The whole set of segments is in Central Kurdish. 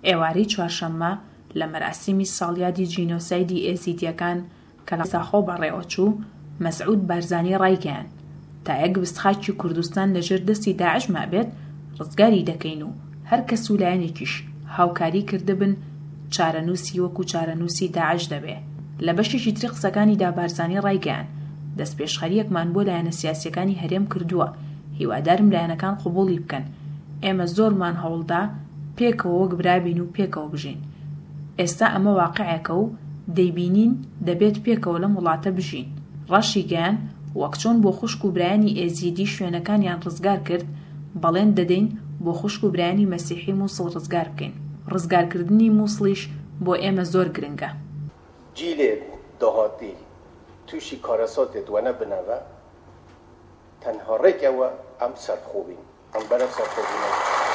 ئێوارەی چوارشەممە لە مەراسیمی ساڵیادی جینۆسایدی ئێزیدیەکان کە لە ساخۆ بەڕێوەچوو مەسعود بارزانی ڕایگەیاند تا یەک بستخاکی کوردستان لەژێر دەستی داعش مابێت ڕزگاری دەکەین و هەر کەس و لایەنێکیش هاوکاری کردبن چارەنووسی وەکو چارەنووسی داعش دەبێ. لە بەشێکی تری قسەکانیدا بارزانی ڕایگەیاند دەستپێشخەریەکمان بۆ لایەنە سیاسیەکانی هەرێم کردووە، هیوادارم لایەنەکان قبوڵی بکەن. ئێمە زۆرمان هەوڵدا پێکەوە وەک برابین و پێکەوە بژین. ئێستا ئەمە واقعێکە و دەیبینین دەبێت پێکەوە لەم وڵاتە بژین. ڕەشی گەیان وەک چۆن بۆ خوشک و برایانی ئێزیدی شوێنەکانیان ڕزگار کرد، بەڵێن دەدەین بۆ خوشک و برایانی مەسیحی مووسڵ ڕزگار بکەین. ڕزگارکردنی مووسڵیش بۆ ئێمە زۆر گرنگە. جیلێ داهاتی تووشی کارەساتێت وەنە بنەوە تەنها ڕێکەوە ئەم سەرخۆبین ئەم بەرە سەرخۆبینە.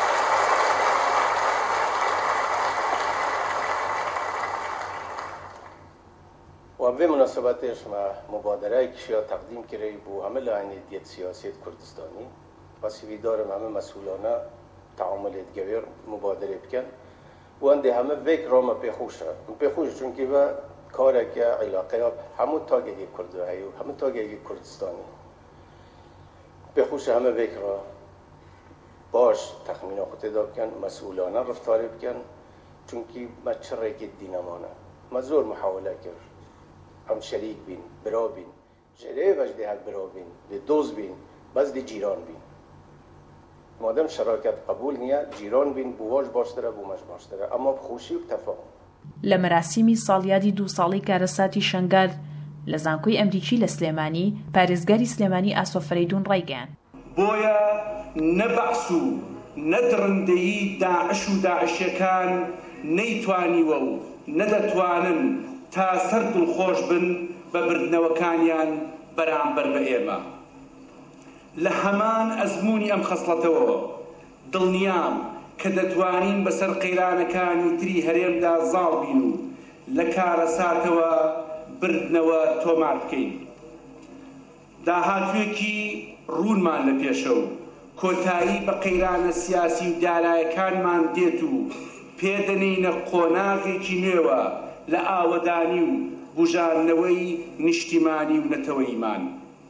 وبه مناسبتش ما مبادره کشیا تقدیم کردی بو همه لاینه دیت سیاست کردستانی واسه دارم همه مسئولانه تعامل ادگیر مبادره بکن و انده همه وک را ما پیخوشه چون که با کاره که علاقه همون تاگهی کرده هیو همون تاگهی کردستانی پیخوشه همه وک را باش تخمین خود دا بکن مسئولانه رفتار بکن چون که ما چره که دینمانه ما زور محاوله کرد هم شریک بین، برا بین، جره وجده هک برا بین، دوز بین، بس دی جیران بین. مادام شراکت قبول نیه، جیران بین بواش باشتره بومش باشتره، اما بخوشی و تفاهم. لە مەراسیمی ساڵیادی 2 ساڵی کارەساتی شەنگار لە زانکۆی ئەمریکی لە سلێمانی پارێزگاری سلێمانی ئاسۆ فەرەیدون ڕایگەیاند. بۆیە نەبەعس و نەدڕندەیی داعش و داعشیەکان نەیتوانیوە و نەدەتوانن تا سەر دڵخۆش بن بە بردنەوەکانیان بەرامبەر بە ئێمە. لە هەمان ئەزموونی ئەم خەسڵەتەوە دڵنیام کە دەتوانین بەسەر قەیرانەکانی تری هەرێمدا زاڵ بین و لە کارەساتەوە بردنەوە تۆمار بکەین. داهاتوێکی ڕوونمان لە پێشە و کۆتایی بە قەیرانە سیاسی و دارایەکانمان دێت و پێدەنینە قۆناغێکی نوێوە لە ئاوەدانی و بژاردنەوەی نیشتیمانی و نەتەوەیمان.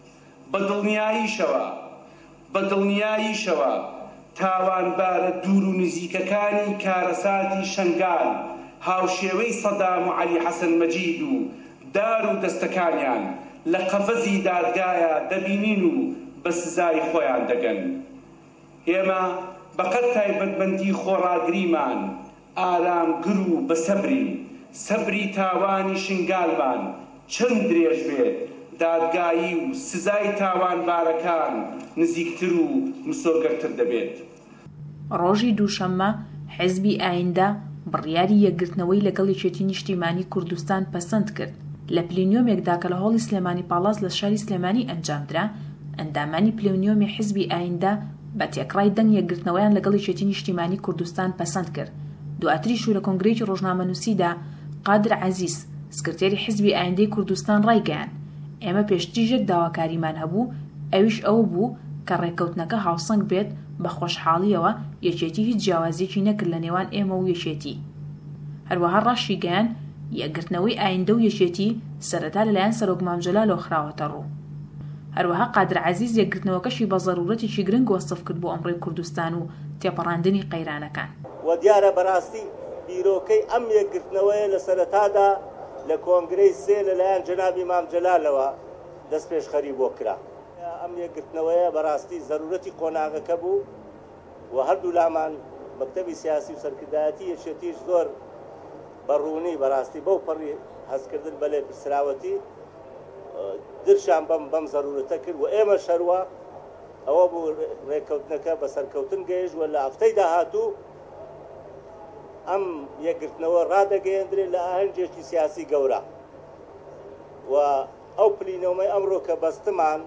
بە دڵنیاییشەوە تاوانبارە دوور و نزیکەکانی کارەساتی شەنگال هاوشێوەی سەدام و عەلی حەسەن مەجید و دار و دەستەکانیان لە قەفەزی دادگایە دەبینین و بە سزای خۆیان دەگەن. ئێمە بەقەد تایبەتمەندی خۆڕاگریمان ئارامگر و بە سەبری تاوانی شنگالمان چەند درێژ بێت دادگایی و سزای تاوانبارەکان نزیکتر و مسۆگەرتر دەبێت. ڕۆژی دووشەممە حیزبی ئایندە بڕیاری یەکگرتنەوەی لەگەڵ یەکێتی نیشتیمانی کوردستان پەسەند کرد. لە پلێنیۆمێکدا کە لە هۆڵی سلێمانی پاڵاز لە شاری سلێمانی ئەنجامدرا، ئەندامانی پلێنیۆمی حیزبی ئایندە بە تێکڕای دەنگ یەکگرتنەوەیان لەگەڵ یەکێتی نیشتیمانی کوردستان پەسەند کرد. دواتریش و لە کۆنگرەیەکی ڕۆژنامەنووسیدا قادر عەزیز سکرتێری حیزبی ئایندەی کوردستان ڕایگەیاند ئێمە پێشتریژێک داواکاریمان هەبوو، ئەویش ئەوە بوو کە ڕێکەوتنەکە هاوسەنگ بێت بە خۆشحاڵیەوە یەکێتی هیچ جیاوازیەکی نەکرد لە نێوان ئێمە و یەکێتی. هەروەها ڕاشی گەیان یەکگرتنەوەی ئایندە و یەکێتی سەرەتا لەلایەن سەرۆک مامجەلالەوە خراوەتە ڕوو. هەروەها قادر عەزیز یەکگرتنەوەکەشی بە ضەرورەتێکی گرنگ وەسف کرد بۆ ئەمڕۆی کوردستان و تێپەڕاندنی قەیرانەکان. و دیارە بەڕاستی بیرۆکەی ئەم یەکگرتنەوەیە لە سەرەتادا لە کۆنگرەی سێ لەلایەن جەنابی مامجەلالەوە دەست پێشخەری بۆ کرا. ئەم یەکگرتنەوەیە بەڕاستی ضرورەتی قۆناغەکە بوو و هەردوو لامان مەکتەبی سیاسی و سەرکردایەتی یەکێتیش زۆر بەڕوونی بەڕاستی بەو پەڕی هەستکردن بە لێپرسراوەتی درشان بەم ضرورەتە کرد و ئێمە شەروە ئەوە بوو ڕێکەوتنەکە بە سەرکەوتن گەیشت و لە هەفتەی داهاتوو ئەم یەکگرتنەوە ڕادەگەیەندرێت لە ئاهەنگێکی سیاسی گەورە و ئەو پلینەوەی ئەمڕۆ کە بەستمان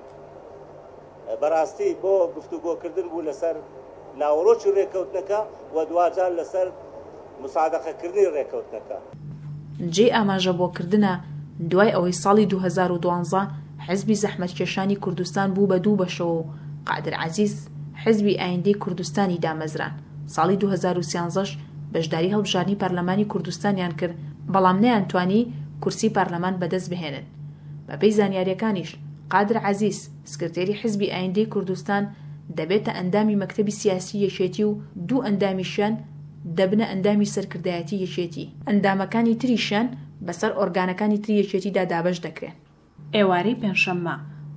بەڕاستی بۆ گفتوگۆکردن بوو لەسەر ناوەڕۆکی ڕێکەوتنەکە و دوجار لەسەر مساعدەقەکردنی ڕێکەوتنەکە. جێ ئاماژە بۆکردنە دوای ئەوەی ساڵی 2012 حیزبی زەحمەتکێشانی کوردستان بوو بە دوو بەشەوە و قادر عەزیز حیزبی ئایندەی کوردستانی دامەزران. ساڵی 2013 بەشداری هەڵبژارنی پەرلەمانی کوردستانیان کرد، بەڵام نەیانتوانی کورسی پەرلەمان بەدەست بهێنن. بەپێی زانیاریەکانیش قادر عەزیز سکرتێری حیزبی ئایندەی کوردستان دەبێتە ئەندامی مەکتەبی سیاسی یەکێتی و دوو ئەندامیشیان دەبنە ئەندامی سەرکردایەتی یەکێتی. ئەندامەکانی تریشیان بەسەر ئۆرگانەکانی تری یەکێتیدا دابەش دەکرێن. ئێوارەی پێنجشەممە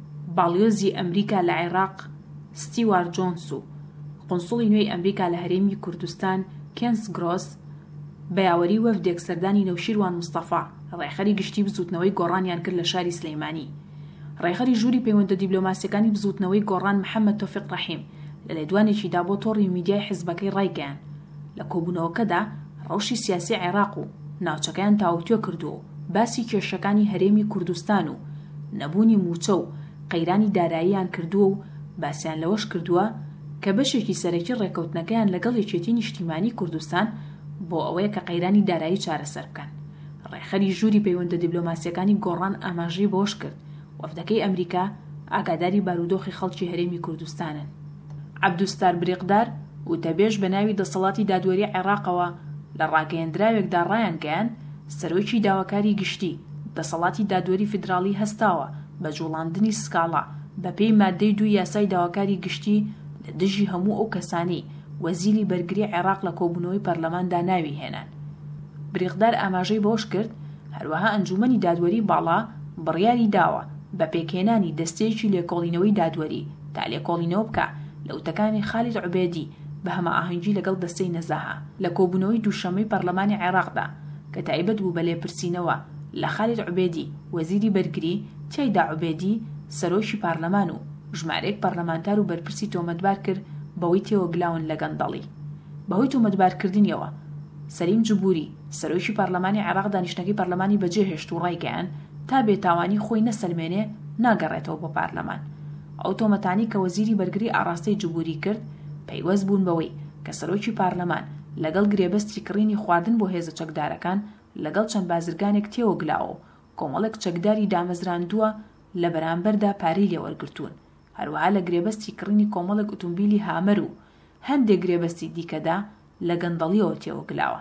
باڵیۆزی ئەمریکا لە عێراق ستیوارت جۆنس و قۆنسڵی نوێی ئەمریکا لە هەرێمی کوردستان کێنس گرۆس بە یاوەری وەفدێک سەردانی نەوشیروان مستەفا ڕێخەری گشتی بزوتنەوەی گۆڕانیان کرد لە شاری سلەیمانی. ڕێخەری ژووری پەیوەندە دیبلۆماسیەکانی بزوتنەوەی گۆڕان محەممەد تۆفیق ڕەحیم لە لێدوانێکیدا بۆ تۆڕی میدیای حیزبەکەی ڕایگەیان. لە کۆبوونەوەکەدا ڕەوشی سیاسی عێراق و ناوچەکەیان تاوتوێ کردو و باسی کێشەکانی هەرێمی کوردستان و نەبوونی موچە و قەیرانی داراییان کردووە و باسییان لەوەش کردووە کە بەشێکی سەرەکی ڕێکەوتنەکەیان لەگەڵ یەکێتی نیشتیمانی کوردستان بۆ ئەوەیە کە قەیرانی دارایی چارەسەر بکەن. ڕێخەری ژووری پەیوەندە دیبلۆماسیەکانی گۆڕان ئاماژەی بۆش کرد وەفدەکەی ئەمریکا ئاگاداری بارودۆخی خەڵکی هەرێمی کوردستانن. عەبدوستار بریقدار وتەبێژ بە ناوی دەسەڵاتی دادوەری عێراقەوە لە ڕاگەیەندراوێکدا ڕایانگەیان سەرۆکی داواکاری گشتی دەسەڵاتی دادوەری فیدراڵی هەستاوە بە جوڵاندنی سکاڵا بەپێی مادەی 2 یاسای داواکاری گشتی لە دژی هەموو ئەو کەسانی وەزیری بەرگری عێراق لە کۆبوونەوەی پەرلەماندا ناوی هێنان. بریقدار ئاماژەی بۆش کرد هەروەها ئەنجومەنی دادوەری باڵا بڕیاری داوە بە پێکهێنانی دەستەیەکی لێکۆڵینەوەی دادوەری تا لێکۆڵینەوە بکە لە وتەکانی خالید عوبێدی بە هەماهەنگی لەگەڵ دەستەی نەزاها لە کۆبوونەوەی دووشەمەی پەرلەمانی عێراقدا کە تایبەت بوو بە لێپرسینەوە لە خالید عوبێدی وەزیری بەرگری. تیایدا عوبێدی سەرۆکی پارلەمان و ژمارەیەک پەرلەمانتار و بەرپرسی تۆمەتبار کرد بەوەی تێوەگلاون لە گەندەڵی. بەهۆی تۆمەتبارکردنیەوە سەلیم جبوری سەرۆکی پارلەمانی عێراق دانیشتنەکەی پەرلەمانی بەجێهێشت و ڕایگەیان تا بێتاوانی خۆی نەسەلمێنێ ناگەڕێتەوە بۆ پارلەمان. ئەو تۆمەتانی کە وەزیری بەرگری ئاڕاستەی جبوری کرد پەیوەست بوون بەوەی کە سەرۆکی پارلەمان لەگەڵ گرێبەستی کڕینی خواردن بۆ هێزە چەکدارەکان لەگەڵ چەند بازرگانێک تێوەگلاوە کۆمەڵێک چەکداری دامەزراندووە لە بەرامبەردا پارەی لێوەرگرتوون. هەروەها لە گرێبەستی کڕینی کۆمەڵێک ئۆتۆمبیلی هامەر و هەندێک گرێبەستی دیکەدا لە گەندەڵیەوە تێوەگلاوە.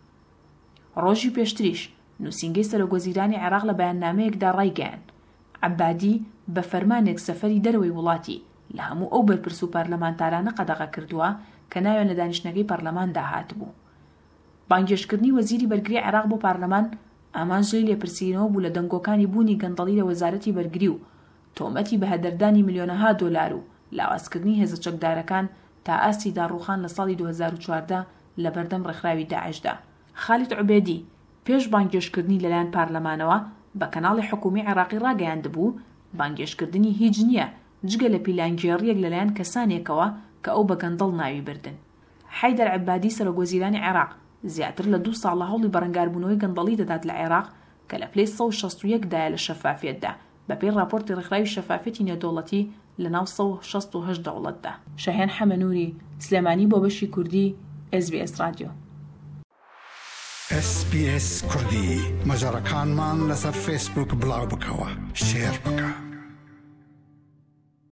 ڕۆژی پێشتریش نووسینگەی سەرۆکوەزیرانی عێراق لە بەیاننامەیەکدا ڕایگەیان عەبادی بە فەرمانێک سەفەری دەرەوەی وڵاتی لە هەموو ئەو بەرپرس و پەرلەمانتارانە قەدەغە کردووە کە ناویان لە دانیشتنەکەی پەرلەماندا هاتبوو. بانگێشکردنی وەزیری بەرگری عێراق بۆ پارلەمان ئامانجەی لێپرسینەوە بوو لە دەنگۆکانی بوونی گەندەڵی لە وەزارەتی بەرگری و تۆمەتی بە هەدەردانی ملیۆنەها دۆلار و لاوازکردنی هێزە چەکدارەکان تا ئاستی داڕوخان لە ساڵی 2014 لە بەردەم ڕێکخراوی داعشدا. خالید عوبێدی پێش بانگێشکردنی لەلایەن پارلەمانەوە بە کەناڵی حکومی عێراقی ڕاگەیاندبوو بانگێشکردنی هیچ نییە جگە لە پیلانگێڕیەک لەلایەن کەسانێکەوە کە ئەو بە گەندەڵ ناوی بردن. حەیدەر عەبادی سەرۆکوەزیرانی عێراق زیاتر لە 2 ساڵ لە هەوڵی بەڕەنگاربوونەوەی گەندەڵی دەدات لە عێراق کە لە پلەی 161 دایە لە شەفافیەتدا بەپێی راپۆرتی ڕێکخراوی شەفافیەتی نێودەوڵەتی لە ناو 168 دەوڵەتدا. شەهێن حەمەنووری سلێمانی بۆ بەشی کوردی SBS رادیۆ. SBS کوردی مەجارەکانمان لەسەر فیسبوک بڵاو بکەوە شێر بکە.